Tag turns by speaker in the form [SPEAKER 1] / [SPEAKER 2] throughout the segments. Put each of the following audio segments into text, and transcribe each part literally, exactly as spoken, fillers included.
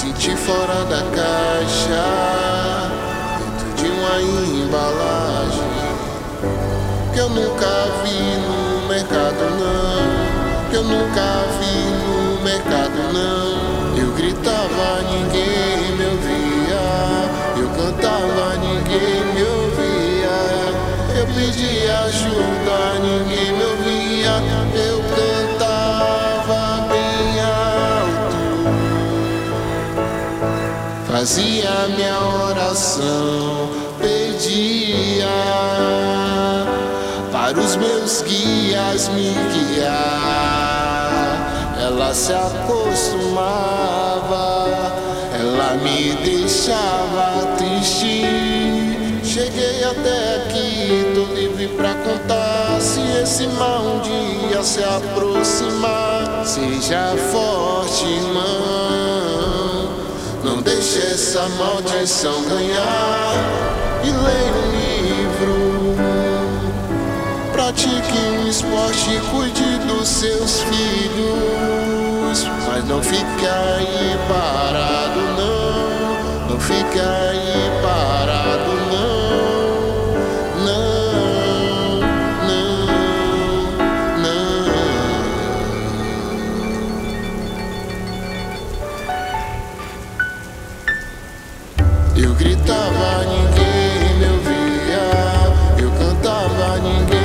[SPEAKER 1] senti fora da caixa, dentro de uma embalagem que eu nunca vi no mercado não, que eu nunca vi no mercado não. Eu gritava, ninguém me ouvia, eu cantava, ninguém me ouvia, eu pedia ajuda, ninguém me ouvia, eu cantava bem alto, fazia minha oração, pedia para os meus guias me guiar. Ela se acostumava, ela me deixava triste. Cheguei até aqui, tô livre pra contar. Se esse mal um dia se aproximar, seja forte, irmão, não deixe essa maldição ganhar. E leia um livro, pratique um esporte, cuide dos seus filhos, mas não fique aí parado não, não fique aí parado não, não, não, não. Eu gritava, ninguém me ouvia, eu cantava, ninguém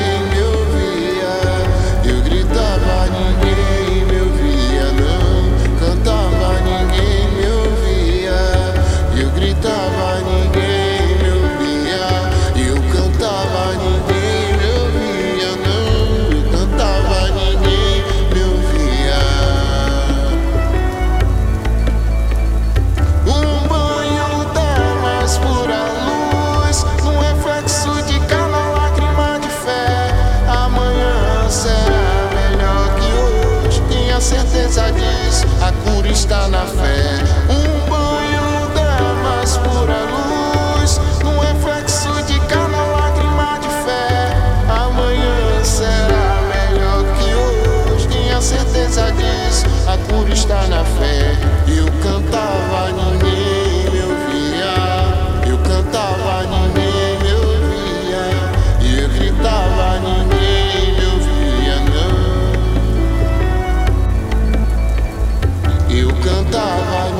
[SPEAKER 1] certeza disso, a cura está na fé. Um banho da mais pura luz, num reflexo de cada lágrima de fé. Amanhã será melhor que hoje, tenha certeza disso, a cura está na fé. Eu cantava, ninguém me ouvia, eu cantava, ninguém me ouvia, e eu gritava, ninguém me ouvia não. Eu cantava,